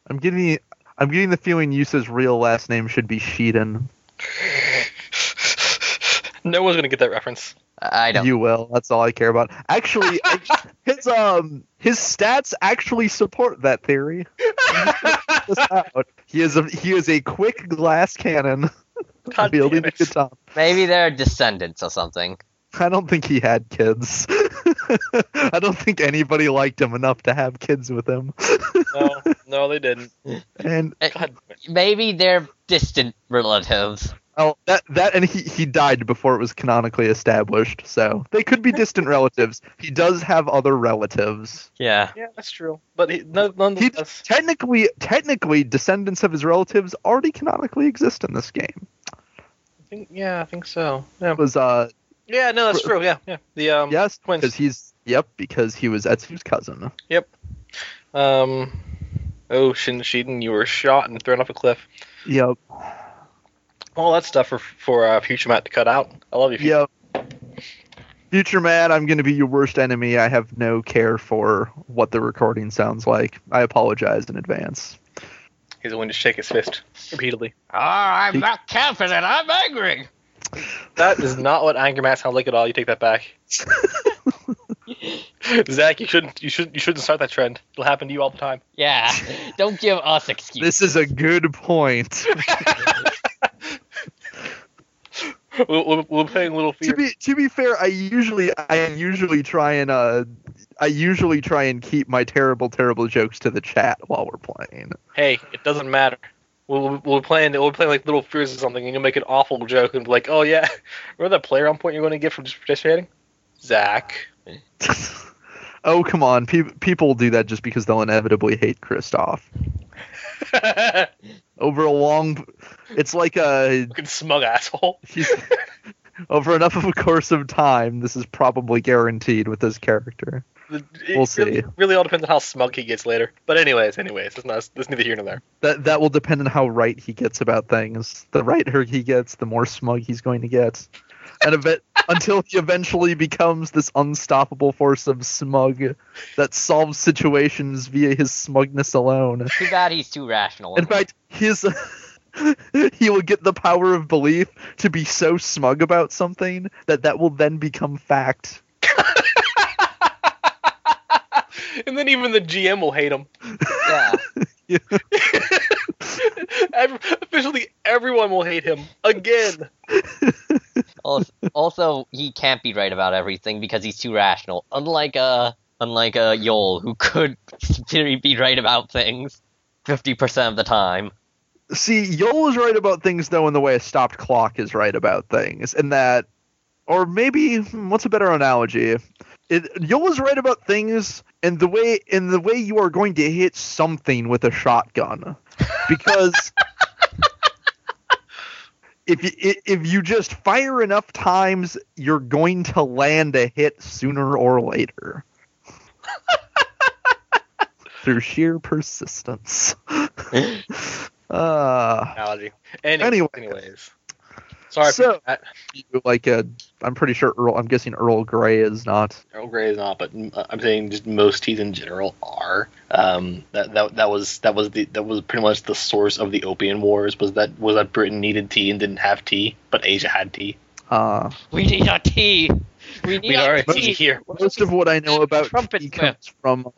I'm getting the feeling Yusa's real last name should be Sheedan. No one's gonna get that reference. I don't. You will. That's all I care about. Actually, his stats actually support that theory. He is a quick glass cannon God wielding damn a it. katana. Maybe they're descendants or something. I don't think he had kids. I don't think anybody liked him enough to have kids with him. No, they didn't. And God, Maybe they're distant relatives. well, that and he died before it was canonically established, so they could be distant relatives. He does have other relatives. Yeah. yeah, that's true. But none He of us. technically, descendants of his relatives already canonically exist in this game. I think so. Yeah. It was Yeah, no, that's true. Yeah. The yes, twins. because he was Etsu's cousin. Sheedan, you were shot and thrown off a cliff. Yep. All that stuff for Future Matt to cut out. I love you. Future. Yep. Future Matt, I'm going to be your worst enemy. I have no care for what the recording sounds like. I apologize in advance. He's willing to shake his fist repeatedly. Oh, I'm not confident. I'm angry. That is not what Angry Matt sounds like at all. You take that back. Zach, you shouldn't start that trend. It'll happen to you all the time. Yeah. Don't give us excuses. This is a good point. We're playing Little Fear. To be fair, I usually try and keep my terrible jokes to the chat while we're playing. Hey, it doesn't matter. We're playing like Little Fears or something, and you'll make an awful joke and be like, "Oh yeah, remember that player on point you're going to get from just participating?" Zach. Oh come on, people do that just because they'll inevitably hate Kristoff. Over a long, it's like a Fucking smug asshole. over enough of a course of time, this is probably guaranteed with this character. We'll see. Really all depends on how smug he gets later. But anyways, it's neither here nor there. That will depend on how right he gets about things. The righter he gets, the more smug he's going to get. And until he eventually becomes this unstoppable force of smug that solves situations via his smugness alone. Too bad he's too rational. In fact, he will get the power of belief to be so smug about something that will then become fact. And then even the GM will hate him. Yeah. Officially, everyone will hate him again. Also, he can't be right about everything because he's too rational. Unlike Yol, who could be right about things 50% of the time. See, Yol is right about things, though, in the way a stopped clock is right about things. In that, or maybe, what's a better analogy? Yol is right about things in the way you are going to hit something with a shotgun. Because if you just fire enough times, you're going to land a hit sooner or later. Through sheer persistence. Analogy. Anyways. Sorry. So, I'm pretty sure I'm guessing Earl Grey is not. Earl Grey is not, but I'm saying just most teas in general are. That was pretty much the source of the Opium Wars. Was that Britain needed tea and didn't have tea, but Asia had tea. We need our tea. We need our tea here. Most of what I know about tea comes from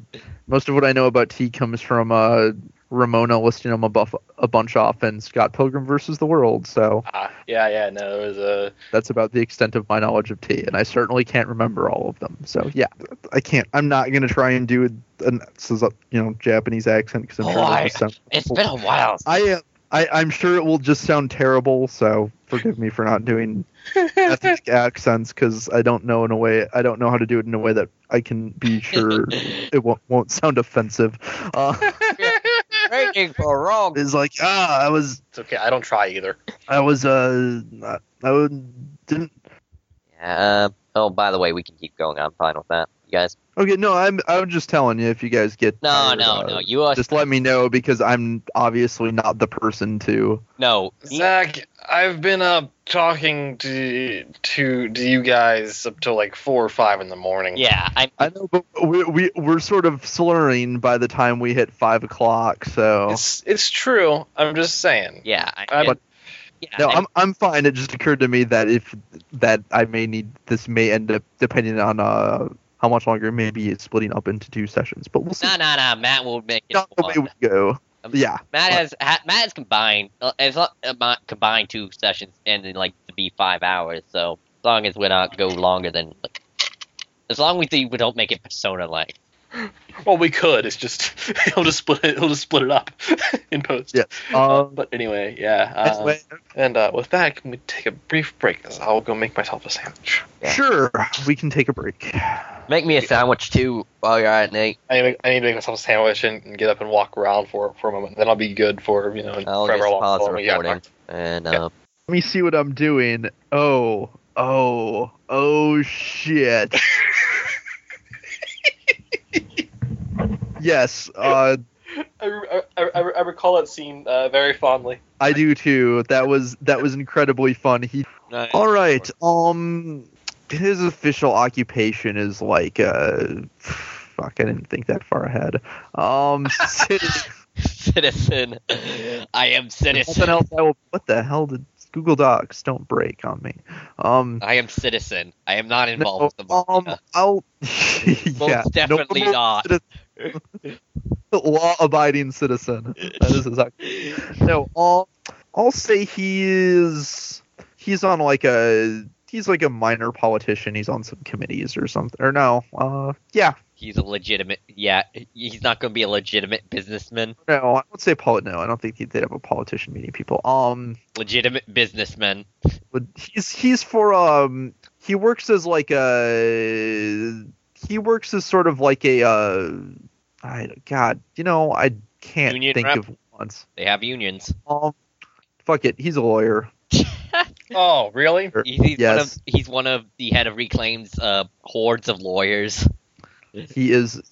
Ramona listing them a bunch off in Scott Pilgrim vs. the World, so that's about the extent of my knowledge of tea, and I certainly can't remember all of them. So yeah, I'm not gonna try and do an Japanese accent because I'm sure it's been a while. I'm sure it will just sound terrible, so forgive me for not doing ethnic accents because I don't know how to do it in a way that I can be sure it won't sound offensive. Waiting for wrong. It's like I was. It's okay. I don't try either. I was didn't. Yeah. Oh, by the way, we can keep going. I'm fine with that. guys. Okay, no, I'm just telling you if you guys get No, tired, no. You are just let me know because I'm obviously not the person to. no. Zach, I've been talking to you guys up till like 4 or 5 in the morning. Yeah, I know, but we're sort of slurring by the time we hit 5 o'clock. So It's true. I'm just saying. Yeah. I'm fine. It just occurred to me that I may need this may end up depending on how much longer maybe it's splitting up into 2 sessions, but we'll see. Nah. Matt will make it. Not the way we go. Yeah. Matt has combined. It's not combined 2 sessions and like to be 5 hours. So as long as we not go longer than, like, as long as we don't make it Persona like. Well, we could. It's just he'll just split it up in post. Yeah. But anyway, yeah. Anyway. And with that, can we take a brief break? As I'll go make myself a sandwich. Yeah. Sure, we can take a break. Make me a sandwich too while you're at it, Nate. I need to make myself a sandwich and get up and walk around for a moment. Then I'll be good for I'll forever just long. pause the long. Yeah, recording and Yeah. Let me see what I'm doing. Oh shit. Yes, I recall that scene very fondly. I do too. That was incredibly fun. All right. His official occupation is like fuck. I didn't think that far ahead. Citizen. I am citizen. Nothing else. What the hell did Google Docs don't break on me? I am citizen. I am not involved with the mafia. I'll. Most definitely not. Law-abiding citizen. That is exactly. No. I'll say he's on like a minor politician. He's on some committees or something. Or no. Yeah. He's a legitimate. Yeah, he's not going to be a legitimate businessman. No, I would say no. I don't think they'd have a politician meeting people. Legitimate businessman. But he's for he works as like a sort of like a I can't Union think rep? of once. They have unions. Fuck it, he's a lawyer. Oh, really? He's one of the head of Reclaim's hordes of lawyers. He is